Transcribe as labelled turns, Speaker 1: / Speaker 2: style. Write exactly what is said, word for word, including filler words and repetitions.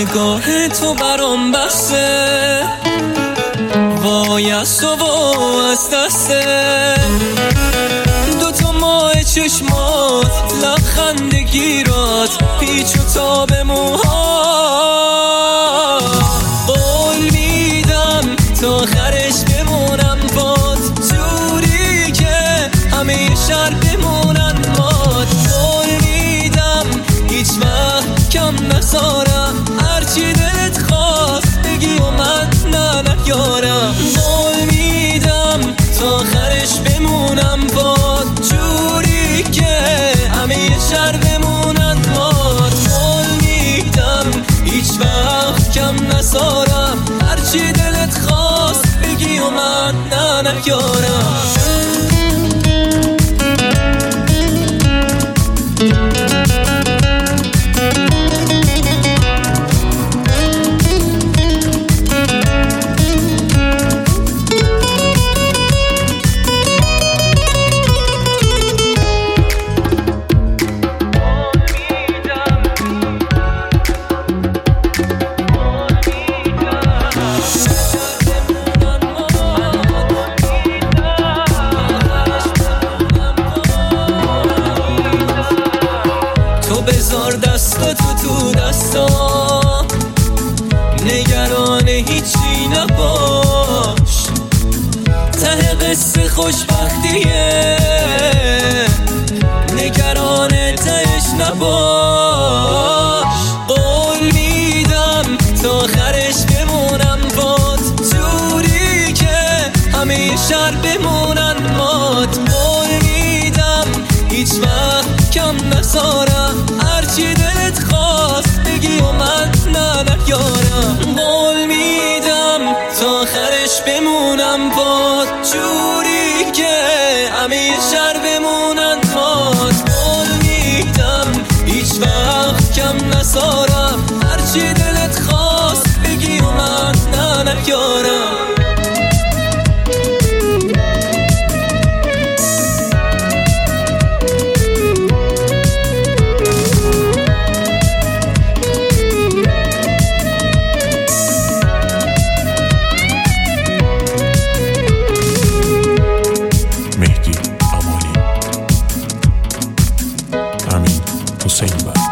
Speaker 1: نگاه تو برام بسته، وای از تو و از دسته دوتا ماه چشمات، لبخند گیرات، پیچ و تاب موها. قول میدم تا آخرش بمونم باد، جوری که همه شهر بمونن باد. قول میدم هیچ وقت کم نذارم، هرچی دلت خواست بگی و من نه نیارم. قول میدم تا آخرش بمونم باد، جوری که همه شهر بمونن باد. قول میدم هیچ وقت کم نذارم، هرچی دلت خواست بگی و من نه نیارم. بذار دستاتو تو دستام، نگران هیچی نباش، ته قصه خوشبختیه، نگران تهش نباش. قول میدم تا آخرش بمونم باد، جوری که همه شهر بمونن باد. قول میدم هیچ وقت کم نذارم، هرچی دلت خواست بگی و من نه نیارم. قول میدم تا آخرش بمونم باد، جوری که همه شهر بمونن باد. قول میدم هیچ وقت کم نذارم، هرچی دلت خواست بگی و من نه نیارم.
Speaker 2: Hüseyin Bey.